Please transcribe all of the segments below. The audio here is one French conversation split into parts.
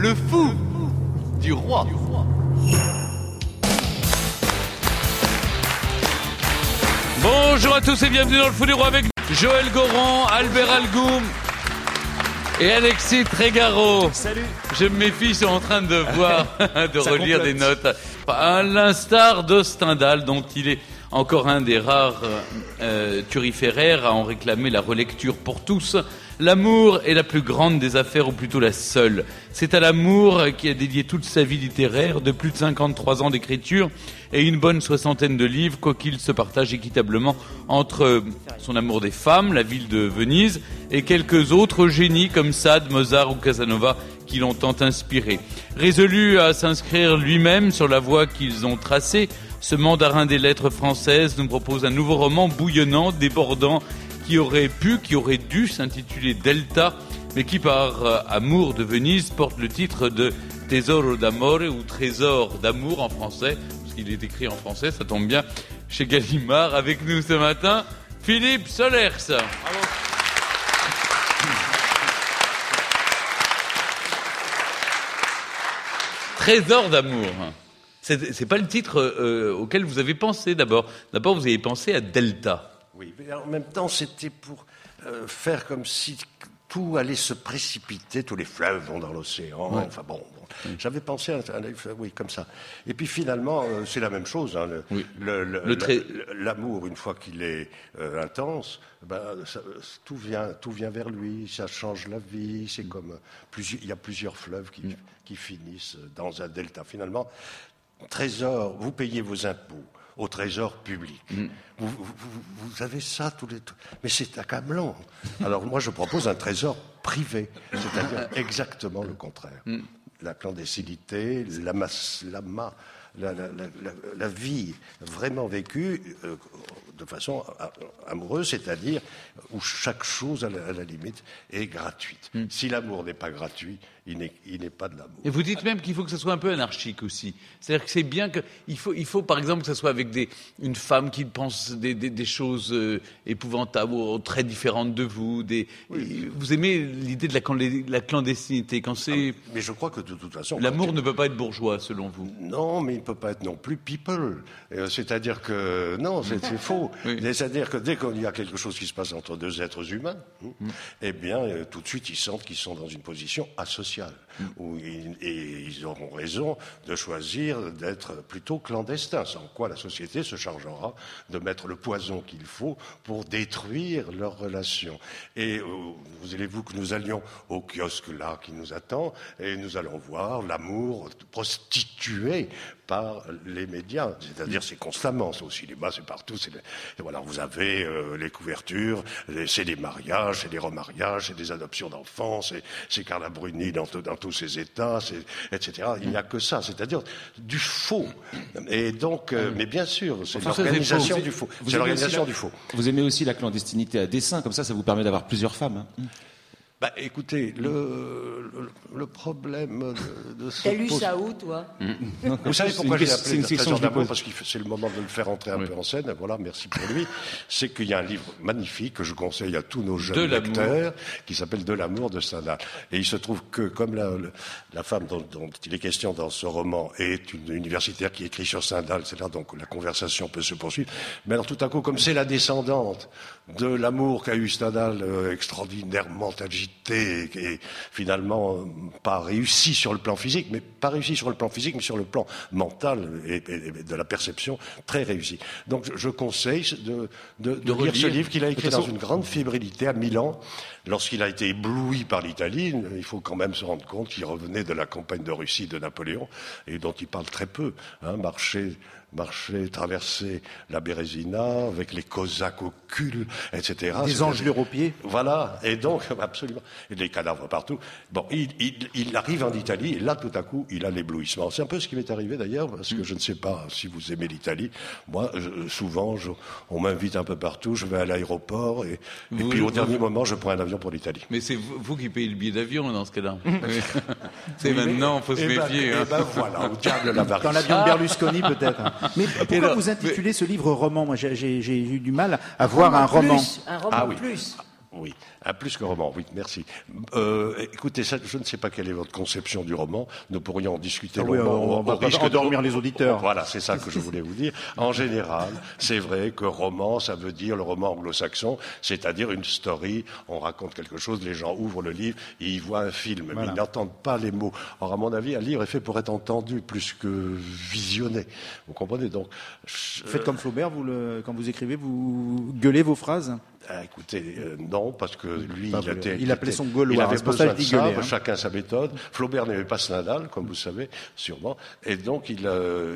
le fou du roi. Bonjour à tous et bienvenue dans le Fou du Roi avec Joël Goron, Albert Algoum et Alexis Trégaro. Salut. Je mes filles sont en train de voir, de relire des notes. À l'instar de Stendhal, dont il est encore un des rares turiféraires à en réclamer la relecture pour tous. L'amour est la plus grande des affaires, ou plutôt la seule. C'est à l'amour qui a dédié toute sa vie littéraire, de plus de 53 ans d'écriture et une bonne 60aine de livres, quoiqu'il se partage équitablement entre son amour des femmes, la ville de Venise, et quelques autres génies comme Sade, Mozart ou Casanova qui l'ont tant inspiré. Résolu à s'inscrire lui-même sur la voie qu'ils ont tracée, ce mandarin des lettres françaises nous propose un nouveau roman bouillonnant, débordant, qui aurait dû s'intituler Delta, mais qui, par amour de Venise, porte le titre de Tesoro d'amore ou Trésor d'amour en français, parce qu'il est écrit en français, ça tombe bien, chez Gallimard. Avec nous ce matin, Philippe Solers. Bravo. Trésor d'amour. C'est pas le titre auquel vous avez pensé d'abord. D'abord, vous avez pensé à Delta. Oui, mais en même temps, c'était pour faire comme si tout allait se précipiter, tous les fleuves vont dans l'océan. Ouais. Enfin bon. J'avais pensé à oui, comme ça. Et puis finalement, c'est la même chose. Hein, l'amour, une fois qu'il est intense, tout vient vers lui. Ça change la vie. C'est comme il y a plusieurs fleuves qui finissent dans un delta. Finalement, trésor, vous payez vos impôts au trésor public. Vous avez ça tous les... Mais c'est accablant. Alors moi, je propose un trésor privé, c'est-à-dire exactement le contraire. La clandestinité, la vie vraiment vécue de façon amoureuse, c'est-à-dire où chaque chose, à la limite, est gratuite. Si l'amour n'est pas gratuit, il n'est pas de l'amour. Et vous dites même qu'il faut que ce soit un peu anarchique aussi. C'est-à-dire que c'est bien qu'il faut par exemple que ce soit avec une femme qui pense des choses épouvantables ou très différentes de vous. Oui. Vous aimez l'idée de la clandestinité quand c'est... Mais je crois que de toute façon... L'amour ne peut pas être bourgeois, selon vous. Non, mais il ne peut pas être non plus people. C'est-à-dire que... Non, c'est faux. Oui. C'est-à-dire que dès qu'il y a quelque chose qui se passe entre deux êtres humains, eh bien, tout de suite, ils sentent qu'ils sont dans une position asociale. Et ils auront raison de choisir d'être plutôt clandestins, sans quoi la société se chargera de mettre le poison qu'il faut pour détruire leurs relations. Et voulez-vous que nous allions au kiosque là qui nous attend et nous allons voir l'amour prostitué par les médias, c'est-à-dire c'est constamment, c'est au cinéma, c'est partout. Et voilà, vous avez les couvertures, c'est des mariages, c'est des remariages, c'est des adoptions d'enfants, c'est Carla Bruni dans tous ses états, etc. Il n'y a que ça, c'est-à-dire du faux. Et donc, mais bien sûr, c'est l'organisation du faux. C'est l'organisation du faux. Vous aimez aussi la clandestinité à dessein, comme ça vous permet d'avoir plusieurs femmes. Écoutez, le problème de ce... T'as lu ça où, toi? Vous savez pourquoi j'ai appelé Trésor d'amour? Parce que c'est le moment de le faire entrer un peu en scène. Voilà, merci pour lui. C'est qu'il y a un livre magnifique que je conseille à tous nos jeunes lecteurs qui s'appelle De l'amour de Stendhal. Et il se trouve que, comme la femme dont il est question dans ce roman est une universitaire qui écrit sur Stendhal, c'est là donc la conversation peut se poursuivre. Mais alors tout à coup, comme c'est la descendante de l'amour qu'a eu Stendhal, extraordinairement agité, et finalement pas réussi sur le plan physique, mais sur le plan mental et de la perception, très réussi. Donc je conseille de lire ce livre qu'il a écrit dans une grande fébrilité à Milan, lorsqu'il a été ébloui par l'Italie. Il faut quand même se rendre compte qu'il revenait de la campagne de Russie de Napoléon, et dont il parle très peu, traverser la Bérésina avec les Cosaques au cul, etc. Des engelures aux pieds. Voilà, et donc, absolument. Et des cadavres partout. Bon, il arrive en Italie, et là, tout à coup, il a l'éblouissement. C'est un peu ce qui m'est arrivé d'ailleurs, parce que je ne sais pas si vous aimez l'Italie. Moi, souvent, on m'invite un peu partout, je vais à l'aéroport, et puis au dernier moment, je prends un avion pour l'Italie. Mais c'est vous qui payez le billet d'avion dans ce cas-là. C'est maintenant, il faut se méfier. Voilà, au diable la varice. Dans l'avion de Berlusconi, peut-être. Mais pourquoi vous intitulez ce livre roman? Moi, j'ai eu du mal à voir un roman. Un roman plus. Oui, plus que roman, oui, merci. Écoutez, je ne sais pas quelle est votre conception du roman. Nous pourrions en discuter longuement. On va pas endormir les auditeurs. Voilà, c'est ça que je voulais vous dire. En général, c'est vrai que roman, ça veut dire le roman anglo-saxon, c'est-à-dire une story, on raconte quelque chose, les gens ouvrent le livre et ils voient un film, mais ils n'entendent pas les mots. Or, à mon avis, un livre est fait pour être entendu plus que visionné. Vous comprenez donc Faites comme Flaubert, quand vous écrivez, vous gueulez vos phrases. Écoutez, non, parce que lui, il appelait son gaulois. Il avait c'est pour ça besoin que je dis de ça, gueuler, chacun sa méthode. Flaubert n'aimait pas Stendhal, comme vous savez, sûrement. Et donc, pourquoi ?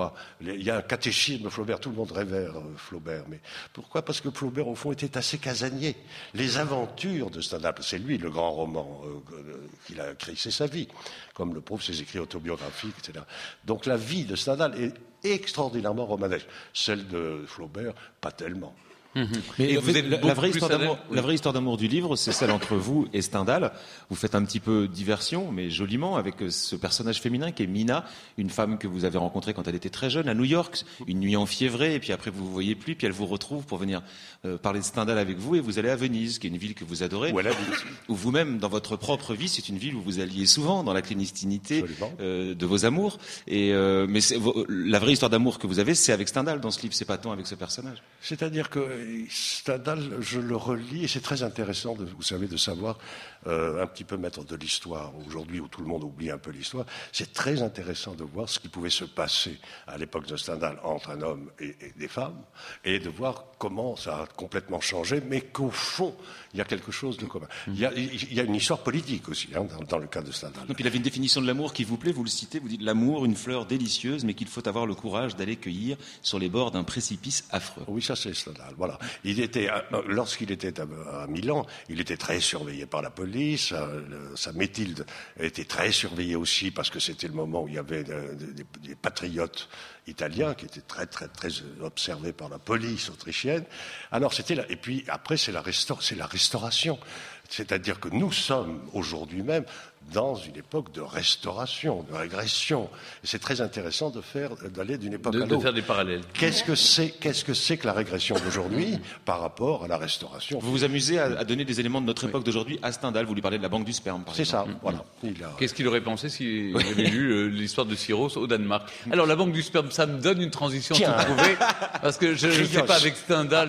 Il y a un catéchisme de Flaubert, tout le monde révère Flaubert. Mais pourquoi ? Parce que Flaubert, au fond, était assez casanier. Les aventures de Stendhal, c'est lui le grand roman qu'il a écrit, c'est sa vie, comme le prouvent ses écrits autobiographiques, etc. Donc la vie de Stendhal est extraordinairement romanesque. Celle de Flaubert, pas tellement. Mais Et vous êtes la vraie beaucoup histoire plus d'amour, adepte, oui. la vraie histoire d'amour du livre, c'est celle entre vous et Stendhal. Vous faites un petit peu diversion, mais joliment, avec ce personnage féminin qui est Mina, une femme que vous avez rencontrée quand elle était très jeune à New York, une nuit enfiévrée, et puis après vous vous voyez plus, puis elle vous retrouve pour venir parler de Stendhal avec vous, et vous allez à Venise, qui est une ville que vous adorez. Où elle habite. Où vous-même, dans votre propre vie, c'est une ville où vous alliez souvent dans la clandestinité de vos amours. Mais la vraie histoire d'amour que vous avez, c'est avec Stendhal dans ce livre, c'est pas tant avec ce personnage. C'est-à-dire que Stendhal, je le relis, et c'est très intéressant, vous savez, de savoir un petit peu mettre de l'histoire. Aujourd'hui, où tout le monde oublie un peu l'histoire, c'est très intéressant de voir ce qui pouvait se passer à l'époque de Stendhal entre un homme et des femmes, et de voir comment ça a complètement changé, mais qu'au fond, il y a quelque chose de commun. Il y a une histoire politique aussi, dans le cas de Stendhal. Et puis il avait une définition de l'amour qui vous plaît, vous le citez, vous dites l'amour, une fleur délicieuse, mais qu'il faut avoir le courage d'aller cueillir sur les bords d'un précipice affreux. Oui, ça c'est Stendhal, voilà. Lorsqu'il était à Milan, il était très surveillé par la police, sa Mathilde était très surveillée aussi, parce que c'était le moment où il y avait des patriotes italiens qui étaient très, très, très observés par la police autrichienne. Alors et puis après c'est la restauration. C'est-à-dire que nous sommes aujourd'hui même dans une époque de restauration, de régression. Et c'est très intéressant d'aller d'une époque à l'autre. De faire des parallèles. Qu'est-ce que c'est que la régression d'aujourd'hui par rapport à la restauration ? Vous vous amusez à donner des éléments de notre époque d'aujourd'hui à Stendhal, vous lui parlez de la banque du sperme, par exemple. C'est ça, voilà. Qu'est-ce qu'il aurait pensé s'il avait lu l'histoire de Syros au Danemark ? Alors, la banque du sperme, ça me donne une transition toute trouvée, parce que je ne sais pas avec Stendhal,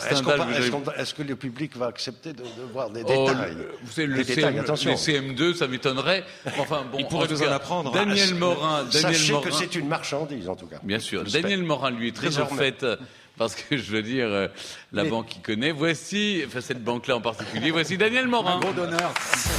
Est-ce que le public va accepter de voir des détails ? Vous savez, les CM2, ça m'étonnerait. Enfin, bon, il pourrait nous en apprendre. Sachez que c'est une marchandise, en tout cas. Bien sûr. Daniel Morin, lui, est très en fait, parce que je veux dire, la banque qu'il connaît. Voici, enfin cette banque-là en particulier, voici Daniel Morin. Un gros donneur.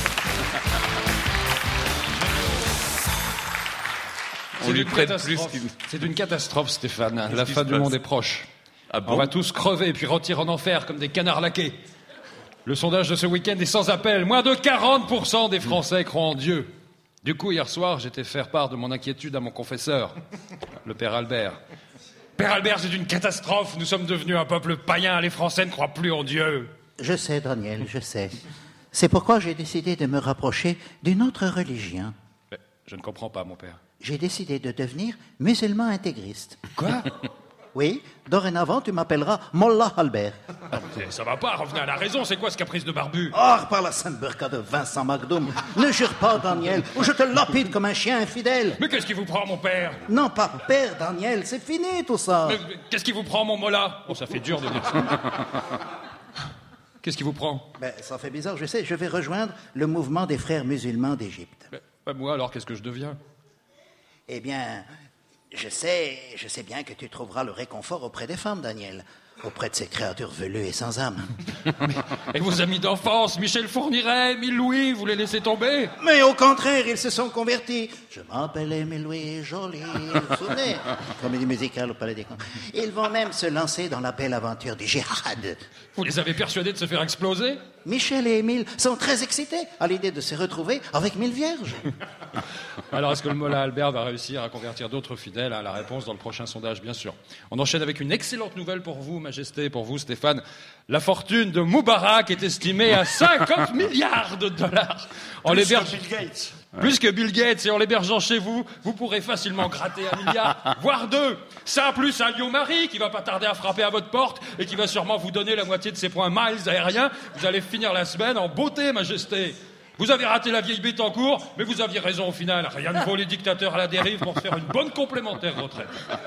On lui prête plus qu'il... C'est une catastrophe, Stéphane. La fin du monde est proche. Ah bon ? On va tous crever et puis rôtir en enfer comme des canards laqués. Le sondage de ce week-end est sans appel. Moins de 40% des Français croient en Dieu. Du coup, hier soir, j'étais faire part de mon inquiétude à mon confesseur, le père Albert. Père Albert, c'est une catastrophe. Nous sommes devenus un peuple païen. Les Français ne croient plus en Dieu. Je sais, Daniel, je sais. C'est pourquoi j'ai décidé de me rapprocher d'une autre religion. Mais je ne comprends pas, mon père. J'ai décidé de devenir musulman intégriste. Quoi ? Oui, dorénavant, tu m'appelleras Mollah Albert. Ça va pas, revenez à la raison. C'est quoi ce caprice de barbu ? Or, par la sainte burqa de Vincent Magdoum, ne jure pas, Daniel, ou je te lapide comme un chien infidèle. Mais qu'est-ce qui vous prend, mon père ? Non, pas père, Daniel, c'est fini tout ça. Mais qu'est-ce qui vous prend, mon mollah ? Bon, ça fait dur de dire ça. Qu'est-ce qui vous prend ? Ben, ça fait bizarre, je sais, je vais rejoindre le mouvement des frères musulmans d'Égypte. Moi, alors, qu'est-ce que je deviens ? Eh bien, je sais bien que tu trouveras le réconfort auprès des femmes, Daniel. Auprès de ces créatures velues et sans âme. Et vos amis d'enfance, Michel Fourniret, Émile Louis, vous les laissez tomber ? Mais au contraire, ils se sont convertis. Je m'appelle Émile Louis Joly, vous vous souvenez ? Comédie musicale au Palais des Congrès. Ils vont même se lancer dans la belle aventure du djihad. Vous les avez persuadés de se faire exploser ? Michel et Émile sont très excités à l'idée de se retrouver avec 1000 vierges. Alors, est-ce que le mollah Albert va réussir à convertir d'autres fidèles ? La réponse dans le prochain sondage, bien sûr. On enchaîne avec une excellente nouvelle pour vous, Majesté, pour vous, Stéphane. La fortune de Moubarak est estimée à 50 milliards de dollars. Plus que Bill Gates, et en l'hébergeant chez vous, vous pourrez facilement gratter 1 milliard, voire 2. Ça, plus un lion-mari qui va pas tarder à frapper à votre porte et qui va sûrement vous donner la moitié de ses points miles aériens. Vous allez finir la semaine en beauté, majesté. Vous avez raté la vieille Bettencourt, mais vous aviez raison au final. Rien ne vaut les dictateurs à la dérive pour faire une bonne complémentaire retraite.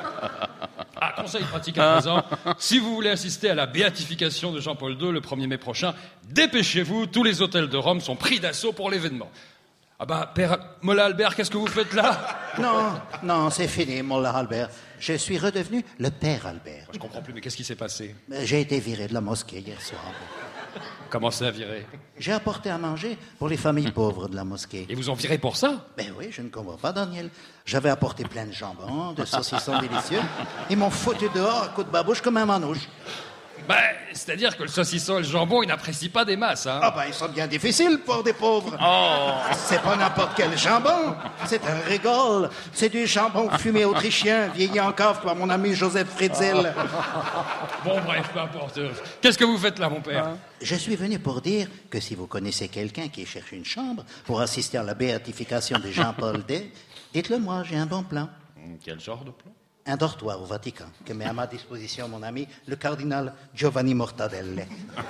Ah, conseil pratique à présent. Si vous voulez assister à la béatification de Jean-Paul II le 1er mai prochain, dépêchez-vous, tous les hôtels de Rome sont pris d'assaut pour l'événement. Ah bah, Père Mola Albert, qu'est-ce que vous faites là? Non, c'est fini, Mola Albert. Je suis redevenu le Père Albert. Je comprends plus, mais qu'est-ce qui s'est passé? J'ai été viré de la mosquée hier soir. Comment ça, viré? J'ai apporté à manger pour les familles pauvres de la mosquée. Et vous en virez pour ça? Ben oui, je ne comprends pas, Daniel. J'avais apporté plein de jambon, de saucissons délicieux. Ils m'ont foutu dehors à coups de babouche comme un manouche. Ben, c'est-à-dire que le saucisson et le jambon, ils n'apprécient pas des masses, hein? Ah ben, ils sont bien difficiles pour des pauvres. Oh. C'est pas n'importe quel jambon. C'est un régal. C'est du jambon fumé autrichien, vieilli en cave par mon ami Joseph Fritzl. Bon, bref, peu importe. Qu'est-ce que vous faites là, mon père? Je suis venu pour dire que si vous connaissez quelqu'un qui cherche une chambre pour assister à la béatification de Jean-Paul II, dites-le moi, j'ai un bon plan. Quel genre de plan? Un dortoir au Vatican que met à ma disposition mon ami, le cardinal Giovanni Mortadelle.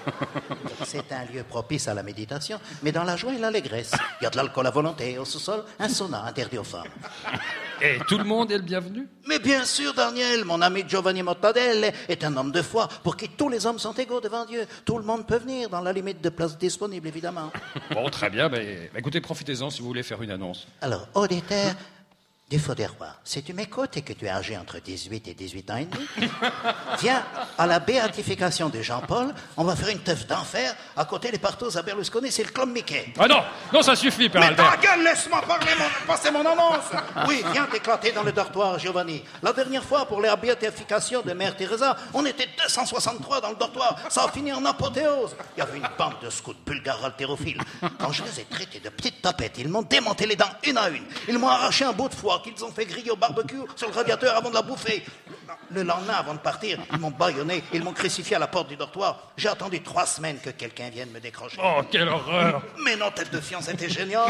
C'est un lieu propice à la méditation, mais dans la joie et l'allégresse. Il y a de l'alcool à volonté, au sous-sol, un sauna interdit aux femmes. Et tout le monde est le bienvenu? Mais bien sûr, Daniel, mon ami Giovanni Mortadelle est un homme de foi pour qui tous les hommes sont égaux devant Dieu. Tout le monde peut venir, dans la limite de places disponibles, évidemment. Bon, très bien. Écoutez, profitez-en si vous voulez faire une annonce. Alors, auditeur du Faux des Rois, si tu m'écoutes et que tu es âgé entre 18 et 18 ans et demi, viens à la béatification de Jean-Paul, on va faire une teuf d'enfer à côté des partos à Berlusconi, c'est le Club Mickey. Ah non, ça suffit, Père Albert. Mais ta gueule, laisse-moi passer mon annonce. Oui, viens t'éclater dans le dortoir, Giovanni. La dernière fois, pour la béatification de Mère Teresa, on était 263 dans le dortoir, ça a fini en apothéose. Il y avait une bande de scouts bulgares haltérophiles. Quand je les ai traités de petites tapettes, ils m'ont démonté les dents une à une. Ils m'ont arraché un bout de foie qu'ils ont fait griller au barbecue sur le radiateur avant de la bouffer. Le lendemain, avant de partir, ils m'ont bâillonné, ils m'ont crucifié à la porte du dortoir. J'ai attendu 3 semaines que quelqu'un vienne me décrocher. Oh, quelle horreur! Mais non, tête de fion, c'était génial.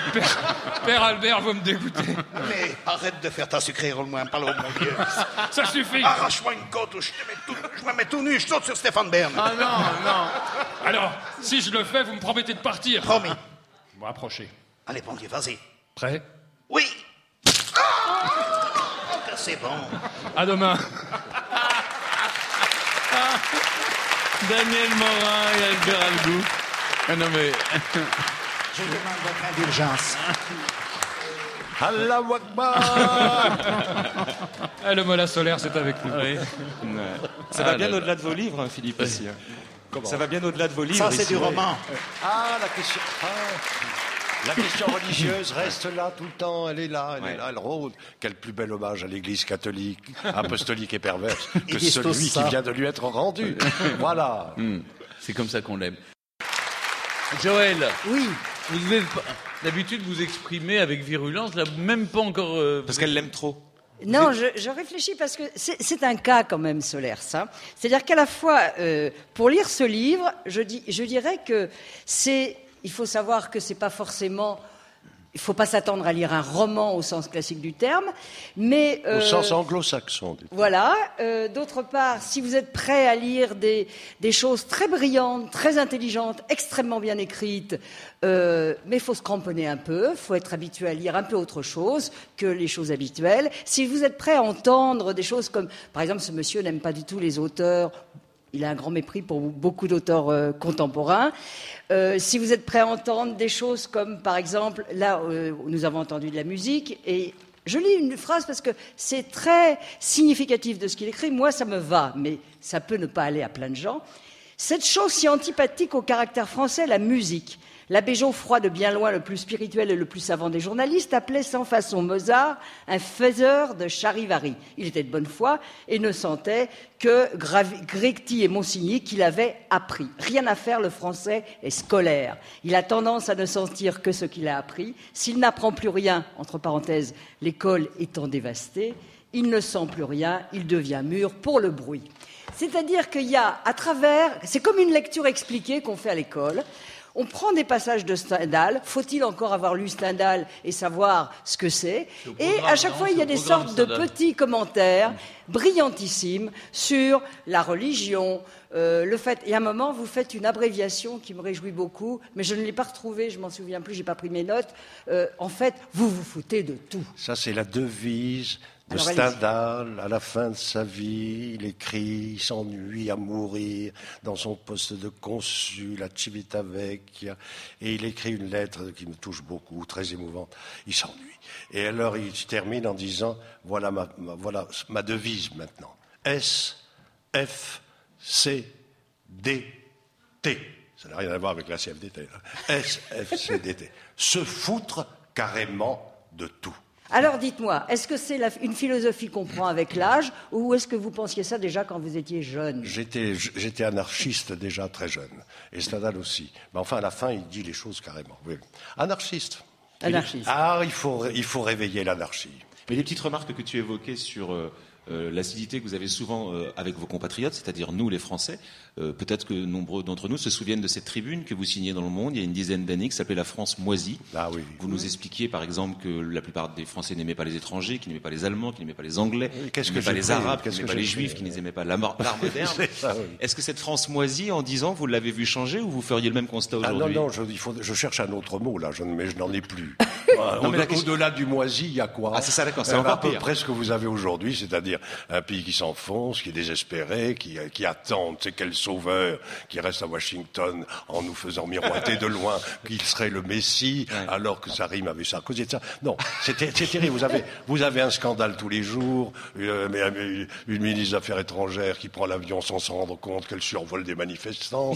Père Albert, vous me dégoûtez. Mais arrête de faire ta sucrée, roule-moi un palo, mon Dieu. Ça suffit. Arrache-moi une côte ou je me mets tout nu, je saute sur Stéphane Bern. Ah non. Alors, si je le fais, vous me promettez de partir? Promis. Bon, approchez. Allez, bon Dieu, vas-y. Prêt? Oui. C'est bon. À demain. Daniel Morin et Albert Algou. Ah non mais... Je demande votre indulgence. Allahu Akbar. Le Mola solaire, c'est avec nous. Oui. Ça va bien au-delà de vos livres, hein, Philippe, ici. Ça va bien au-delà de vos livres. Ça, c'est ici, du ouais. roman. La question religieuse reste là tout le temps, elle est là, elle rôde. Quel plus bel hommage à l'Église catholique, apostolique et perverse que celui qui vient de lui être rendu. Voilà. C'est comme ça qu'on l'aime. Joël. Oui. Vous êtes d'habitude vous exprimez avec virulence, là même pas encore. Parce qu'elle l'aime trop. Non, je réfléchis parce que c'est un cas quand même solaire, ça. C'est-à-dire qu'à la fois, pour lire ce livre, je dirais que il faut savoir que c'est pas forcément. Il ne faut pas s'attendre à lire un roman au sens classique du terme, mais... Au sens anglo-saxon. Voilà. D'autre part, si vous êtes prêt à lire des choses très brillantes, très intelligentes, extrêmement bien écrites, mais il faut se cramponner un peu, il faut être habitué à lire un peu autre chose que les choses habituelles. Si vous êtes prêt à entendre des choses comme... Par exemple, ce monsieur n'aime pas du tout les auteurs... Il a un grand mépris pour beaucoup d'auteurs contemporains. Si vous êtes prêt à entendre des choses comme, par exemple, là, nous avons entendu de la musique, et je lis une phrase parce que c'est très significatif de ce qu'il écrit. Moi, ça me va, mais ça peut ne pas aller à plein de gens. Cette chose si antipathique au caractère français, la musique. L'abbé Geoffroy, de bien loin le plus spirituel et le plus savant des journalistes, appelait sans façon Mozart un faiseur de charivari. Il était de bonne foi et ne sentait que Grecti et Monsigny qu'il avait appris. Rien à faire, le français est scolaire. Il a tendance à ne sentir que ce qu'il a appris. S'il n'apprend plus rien, entre parenthèses, l'école étant dévastée, il ne sent plus rien, il devient mûr pour le bruit. C'est-à-dire qu'il y a, à travers, c'est comme une lecture expliquée qu'on fait à l'école. On prend des passages de Stendhal. Faut-il encore avoir lu Stendhal et savoir ce que c'est? Et à chaque fois, il y a des sortes de petits commentaires brillantissimes sur la religion, le fait. Et à un moment, vous faites une abréviation qui me réjouit beaucoup, mais je ne l'ai pas retrouvée, je m'en souviens plus, j'ai pas pris mes notes. En fait, vous vous foutez de tout. Ça, c'est la devise de Alors, Stendhal. À la fin de sa vie, il écrit, il s'ennuie à mourir dans son poste de consul à Civitavecchia, et il écrit une lettre qui me touche beaucoup, très émouvante. Il s'ennuie. Et alors, il termine en disant, voilà ma devise maintenant. S, F, C, D, T. Ça n'a rien à voir avec la CFDT. S, F, C, D, T. Se foutre carrément de tout. Alors dites-moi, est-ce que c'est une philosophie qu'on prend avec l'âge ou est-ce que vous pensiez ça déjà quand vous étiez jeune? J'étais anarchiste déjà très jeune, et Stendhal aussi. Mais enfin, à la fin, il dit les choses carrément. Oui. Anarchiste. Anarchiste. Ah, il faut réveiller l'anarchie. Mais les petites remarques que tu évoquais sur l'acidité que vous avez souvent avec vos compatriotes, c'est-à-dire nous les Français, peut-être que nombreux d'entre nous se souviennent de cette tribune que vous signez dans Le Monde il y a une dizaine d'années qui s'appelait La France moisie. Ah oui. Vous nous expliquiez par exemple que la plupart des Français n'aimaient pas les étrangers, qui n'aimaient pas les Allemands, qui n'aimaient pas les Anglais, qui n'aimaient pas les Arabes, qui n'aimaient pas les Juifs, qui n'aimaient pas l'art moderne. Ça, oui. Est-ce que cette France moisie, en 10 ans, vous l'avez vu changer ou vous feriez le même constat aujourd'hui? Non, je cherche un autre mot là, mais je n'en ai plus. Au-delà du moisi, il y a quoi? Ah, c'est ça, d'accord, c'est à encore peu pire. près ce que vous avez aujourd'hui, c'est-à-dire un pays qui s'enfonce, qui est désespéré, qui attend, tu sais, quel sauveur qui reste à Washington en nous faisant miroiter de loin qu'il serait le Messie, alors que ça rime avec Sarkozy, etc. Non, c'est terrible. Vous avez un scandale tous les jours, une ministre des Affaires étrangères qui prend l'avion sans s'en rendre compte qu'elle survole des manifestants.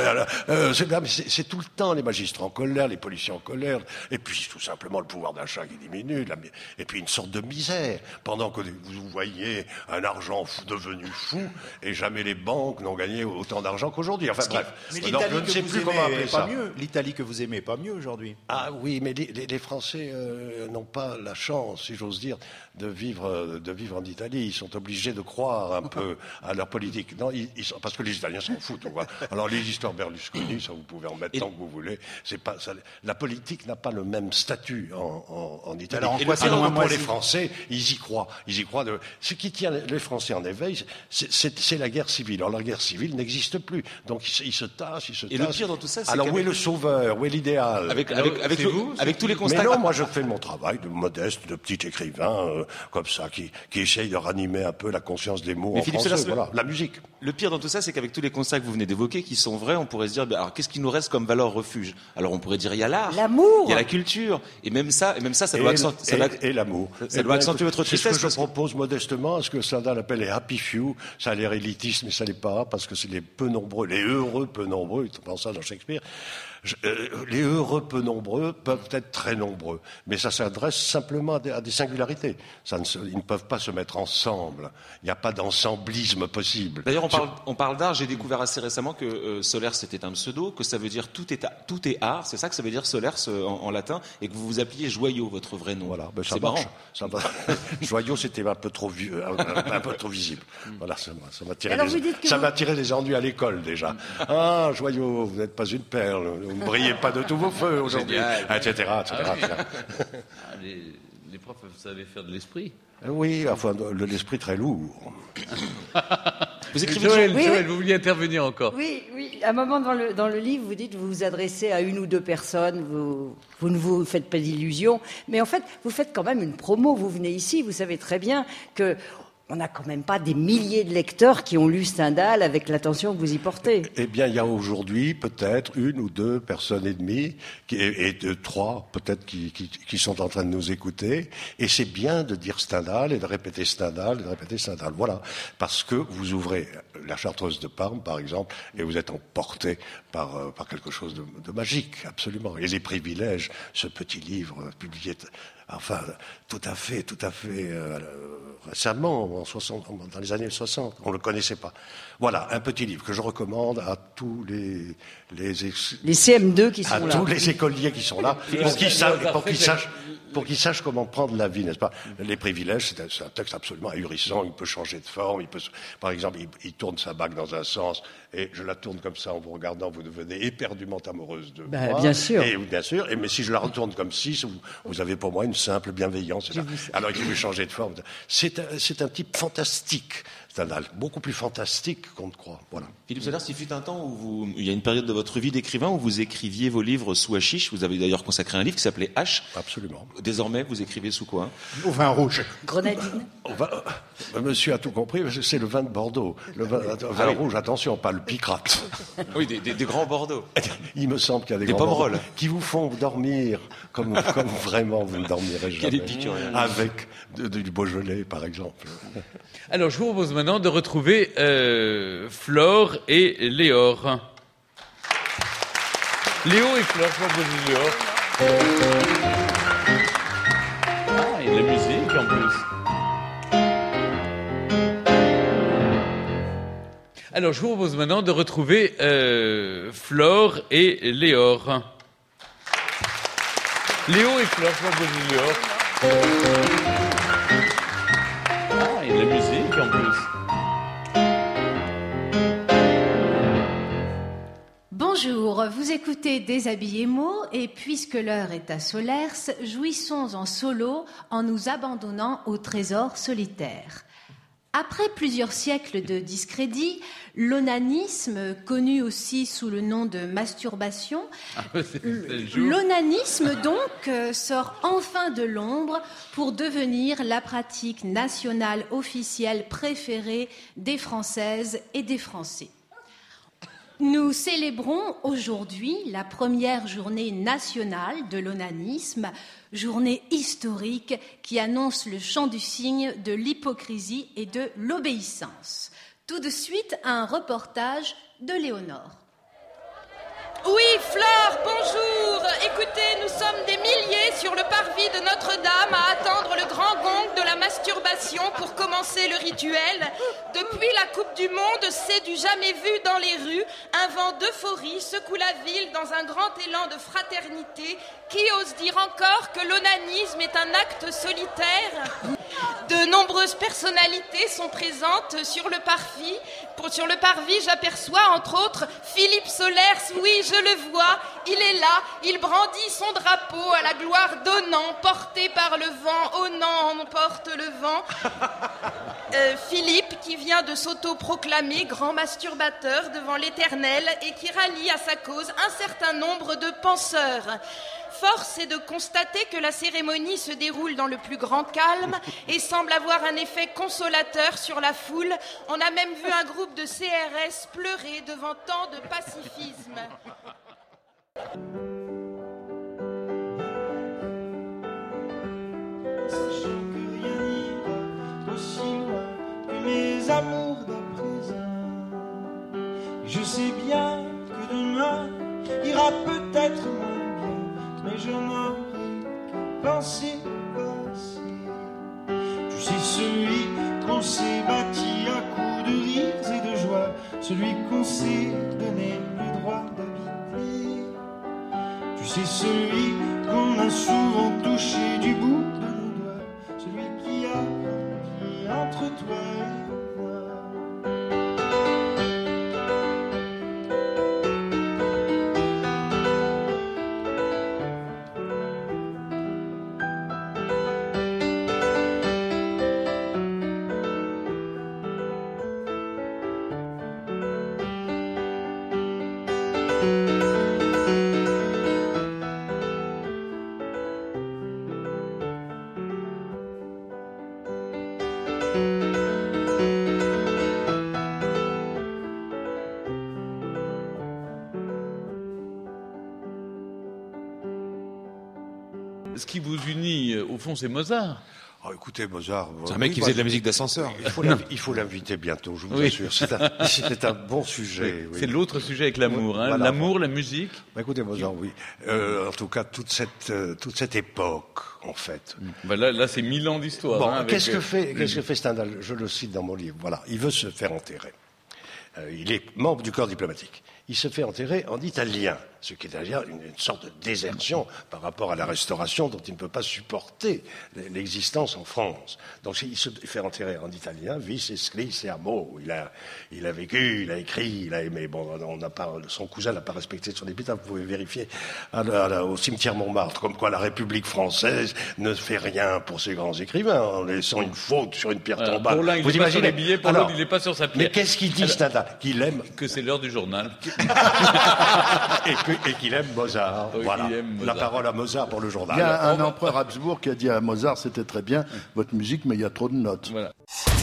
C'est tout le temps les magistrats en colère, les policiers en colère, et puis tout simplement le pouvoir d'achat qui diminue, et puis une sorte de misère. Pendant que vous voyez un argent devenu fou, et jamais les banques n'ont gagné autant d'argent qu'aujourd'hui. Enfin bref, Mais donc, je ne sais plus comment appeler ça. L'Italie que vous aimez, pas mieux aujourd'hui. Ah oui, mais les Français n'ont pas la chance, si j'ose dire, de vivre en Italie. Ils sont obligés de croire un peu à leur politique. Non, parce que les Italiens s'en foutent. Alors les histoires Berlusconi, ça vous pouvez en mettre tant que vous voulez. C'est pas ça, la politique n'a pas le même statut en Italie. Alors, en quoi c'est alors, moins pour les moisi? Français, ils y croient. Ce qui tient les Français en éveil, c'est la guerre civile. Alors la guerre civile n'existe plus. Donc ils se tassent. Et le pire dans tout ça, c'est alors où est le sauveur? Où est l'idéal? Avec tous les constats. Mais non, moi je fais mon travail de modeste, de petit écrivain, comme ça, qui essaye de ranimer un peu la conscience des mots en Philippe français. Solers, Voilà, la musique. Le pire dans tout ça, c'est qu'avec tous les constats que vous venez d'évoquer, qui sont vrais, on pourrait se dire, alors qu'est-ce qui nous reste comme valeur refuge? Alors on pourrait dire, il y a l'art, l'amour, il y a la culture, et même ça doit l'amour. Ça doit accentuer votre C'est ce tristesse. que je propose modestement, ce que Stendhal appelle les happy few. Ça a l'air élitiste, mais ça l'est pas, parce que c'est les peu nombreux, les heureux peu nombreux. Il pense ça dans Shakespeare. Les heureux peu nombreux peuvent être très nombreux, mais ça s'adresse simplement à des singularités. Ils ne peuvent pas se mettre ensemble. Il n'y a pas d'ensemblisme possible. D'ailleurs, on parle d'art. J'ai découvert assez récemment que Solers c'était un pseudo, que ça veut dire tout est art. C'est ça que ça veut dire Solers en latin, et que vous vous appeliez Joyau, votre vrai nom. Voilà, ben ça c'est marche. marrant. Ça va. Joyau, c'était un peu trop vieux, un peu trop visible. Voilà, ça m'a tiré des ennuis à l'école déjà. Ah, Joyau, vous n'êtes pas une perle. Vous ne brillez pas de tous vos feux aujourd'hui, etc. Les profs, vous savez faire de l'esprit. Oui, enfin, l'esprit très lourd. Vous écrivez Joël, vous vouliez intervenir encore? Oui. À un moment dans le livre, vous dites, vous vous adressez à une ou deux personnes, vous ne vous faites pas d'illusions, mais en fait, vous faites quand même une promo. Vous venez ici, vous savez très bien que on n'a quand même pas des milliers de lecteurs qui ont lu Stendhal avec l'attention que vous y portez. Eh bien, il y a aujourd'hui peut-être 1 ou 2 personnes et demie, et 3 peut-être qui sont en train de nous écouter. Et c'est bien de dire Stendhal et de répéter Stendhal et de répéter Stendhal. Voilà, parce que vous ouvrez la Chartreuse de Parme, par exemple, et vous êtes emporté par quelque chose de magique, absolument. Et les privilèges, ce petit livre publié enfin, tout à fait, récemment, dans les années 60, on ne le connaissait pas. Voilà, un petit livre que je recommande à tous les CM2 qui sont à là. tous les écoliers qui sont là, pour qu'ils sachent comment prendre la vie, n'est-ce pas? Les privilèges, c'est un texte absolument ahurissant. Il peut changer de forme. Par exemple, il tourne sa bague dans un sens et je la tourne comme ça en vous regardant, vous devenez éperdument amoureuse de moi. Bien sûr. Bien sûr. Mais si je la retourne comme si, vous avez pour moi une simple bienveillance. C'est ça. Alors il peut changer de forme. C'est un type fantastique. Stendhal, beaucoup plus fantastique qu'on ne croit. Voilà. Philippe Solers, il fut un temps où il y a une période de votre vie d'écrivain où vous écriviez vos livres sous hashish. Vous avez d'ailleurs consacré un livre qui s'appelait H. Absolument. Désormais, vous écrivez sous quoi? Au vin rouge. Grenadine. Monsieur a tout compris, c'est le vin de Bordeaux. Le vin rouge, attention, pas le picrate. Oui, des grands Bordeaux. Il me semble qu'il y a des Des grands Bordeaux pommerolles. qui vous font dormir comme vraiment vous ne dormirez jamais. Avec du Beaujolais, par exemple. Alors, je vous propose maintenant de retrouver Flore et Léor. Léo et Flore, je propose Léor. Ah, il y a de la musique en plus. Alors, je vous propose maintenant de retrouver Flore et Léor. Léo et Flore, je propose Léor. Ah, il y a de la musique en plus. Bonjour, vous écoutez Déshabillez-moi et puisque l'heure est à Solers, jouissons en solo en nous abandonnant au trésor solitaire. Après plusieurs siècles de discrédit, l'onanisme, connu aussi sous le nom de masturbation, l'onanisme donc sort enfin de l'ombre pour devenir la pratique nationale officielle préférée des Françaises et des Français. Nous célébrons aujourd'hui la première journée nationale de l'onanisme, journée historique qui annonce le chant du cygne de l'hypocrisie et de l'obéissance. Tout de suite, un reportage de Léonore. Oui, Flore, bonjour. Écoutez, nous sommes des milliers sur le parvis de Notre-Dame à attendre le grand gong de la masturbation pour commencer le rituel. Depuis la Coupe du Monde, c'est du jamais vu dans les rues. Un vent d'euphorie secoue la ville dans un grand élan de fraternité. Qui ose dire encore que l'onanisme est un acte solitaire ? De nombreuses personnalités sont présentes sur le parvis. Sur le parvis, j'aperçois entre autres Philippe Solers. Oui, je le vois, il est là, il brandit son drapeau à la gloire donnant, porté par le vent. Oh non, on porte le vent. Philippe qui vient de s'auto-proclamer grand masturbateur devant l'Éternel et qui rallie à sa cause un certain nombre de penseurs. Force est de constater que la cérémonie se déroule dans le plus grand calme et semble avoir un effet consolateur sur la foule. On a même vu un groupe de CRS pleurer devant tant de pacifisme. Sachant que rien n'ira aussi loin que mes amours d'à présent. Je sais bien que demain ira peut-être moins bien, mais je n'aurai qu'à penser passer. Tu sais, celui qu'on s'est bâti à coups de rires et de joie, celui qu'on s'est donné le droit d'habiter. Tu sais, celui qu'on a souvent touché du bout de nos doigts, celui qui a grandi entre toi et moi. Ce qui vous unit, au fond, c'est Mozart. Oh, écoutez, Mozart... C'est un mec qui faisait de la musique d'ascenseur. Il faut l'inviter bientôt, je vous assure. C'est un bon sujet. Oui. C'est l'autre sujet avec l'amour. Hein. Voilà. L'amour, la musique. Écoutez, Mozart, oui. En tout cas, toute cette époque, en fait. Là, c'est 1000 ans d'histoire. Bon, hein, qu'est-ce que fait Stendhal? Je le cite dans mon livre. Voilà, il veut se faire enterrer. Il est membre du corps diplomatique. Il se fait enterrer en italien, ce qui est d'ailleurs une sorte de désertion par rapport à la Restauration dont il ne peut pas supporter l'existence en France. Donc il se fait enterrer en italien, vis et scris et amo. Il a vécu, il a écrit, il a aimé. Bon, son cousin n'a pas respecté son épitaphe, vous pouvez vérifier au cimetière Montmartre, comme quoi la République française ne fait rien pour ses grands écrivains, en laissant une faute sur une pierre tombale. Pour l'un, il n'est pas sur les billets, pour l'autre, il n'est pas sur sa pierre. Mais qu'est-ce qu'il dit, Stendhal? Qu'il aime... Que c'est l'heure du journal. et qu'il aime Mozart. Oui, voilà. Aime Mozart. La parole à Mozart pour le journal. Il y a un empereur Habsbourg qui a dit à Mozart, c'était très bien, votre musique, mais il y a trop de notes. Voilà.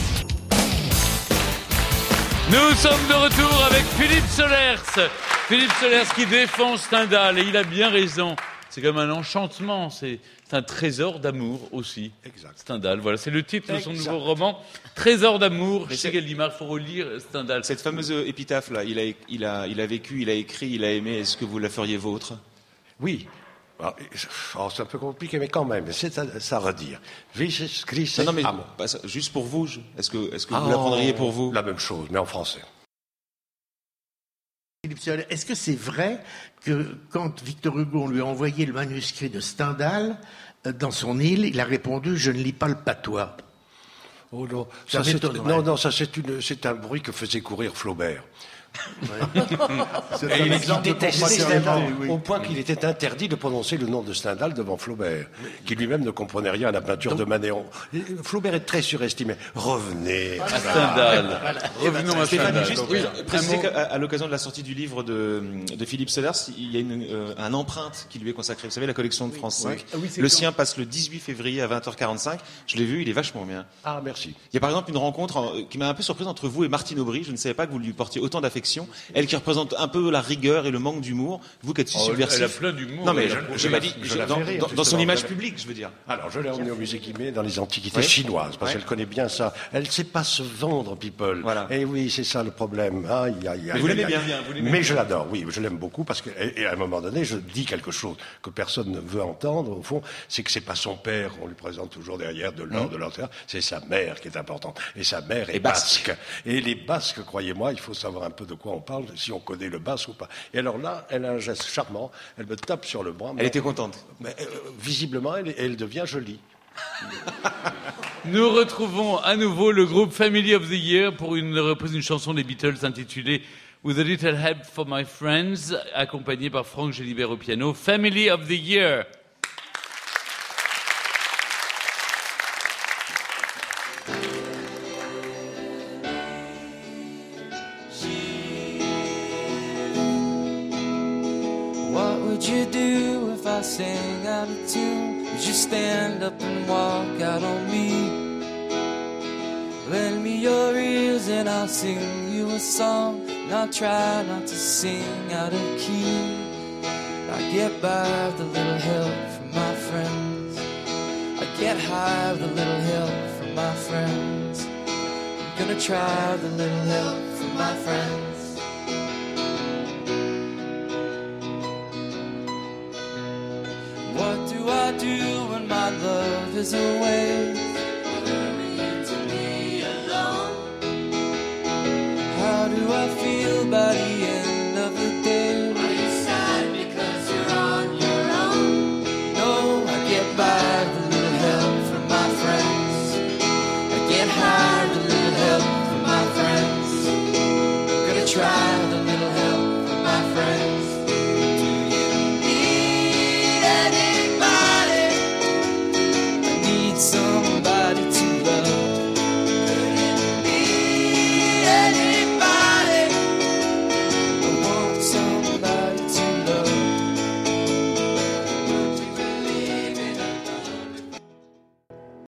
Nous sommes de retour avec Philippe Solers. Philippe Solers qui défend Stendhal, et il a bien raison. C'est comme un enchantement, c'est un trésor d'amour aussi. Exact. Stendhal, voilà, c'est le titre de son nouveau roman, Trésor d'amour, chez Gallimard. Il faut relire Stendhal. Cette fameuse épitaphe là, il a vécu, il a écrit, il a aimé. Est-ce que vous la feriez vôtre? Oui. C'est un peu compliqué, mais quand même, c'est ça à redire. Non, mais juste pour vous, est-ce que vous la prendriez pour vous? La même chose, mais en français. Philippe Solers, est-ce que c'est vrai que quand Victor Hugo lui a envoyé le manuscrit de Stendhal dans son île, il a répondu « Je ne lis pas le patois ». Oh non, c'est un bruit que faisait courir Flaubert. Ouais. Et il détestait Stendhal au point qu'il était interdit de prononcer le nom de Stendhal devant Flaubert, qui lui-même ne comprenait rien à la peinture de Manéon. Flaubert est très surestimé. Revenez à Stendhal. Revenons à Stendhal. Juste préciser qu'à l'occasion de la sortie du livre de Philippe Solers, il y a un empreinte qui lui est consacrée. Vous savez, la collection de France 5. Le sien passe le 18 février à 20h45. Je l'ai vu, il est vachement bien. Ah, merci. Il y a par exemple une rencontre qui m'a un peu surprise entre vous et Martine Aubry. Je ne savais pas que vous lui portiez autant d'affection. Elle qui représente un peu la rigueur et le manque d'humour. Vous qui êtes subversif. Elle a plein d'humour. Non, mais je m'ai dit, dans son image publique, je veux dire. Alors, je l'ai emmenée au musée Guimet dans les antiquités chinoises, parce qu'elle connaît bien ça. Elle ne sait pas se vendre, people. Voilà. Et oui, c'est ça le problème. Vous l'aimez bien. Mais je l'adore, oui, je l'aime beaucoup, parce qu'à un moment donné, je dis quelque chose que personne ne veut entendre, au fond, c'est que c'est pas son père qu'on lui présente toujours derrière, de l'or, c'est sa mère qui est importante. Et sa mère est basque. Et les Basques, croyez-moi, il faut savoir un peu de quoi on parle, si on connaît le basque ou pas. Et alors là, elle a un geste charmant, elle me tape sur le bras. Elle était contente. Mais, visiblement, elle devient jolie. Nous retrouvons à nouveau le groupe Family of the Year pour une reprise d'une chanson des Beatles intitulée With a Little Help for My Friends, accompagnée par Franck Gélibert au piano. Family of the Year. Sing out of tune, would you stand up and walk out on me? Lend me your ears and I'll sing you a song, and I'll try not to sing out of key. I get by with a little help from my friends, I get high with a little help from my friends. I'm gonna try with a little help from my friends. What do I do when my love is away? Worrying to be alone. How do I feel by the end of the day? Are you sad because you're on your own? No, I get by with a little help from my friends. I get high with a little help from my friends. I'm gonna try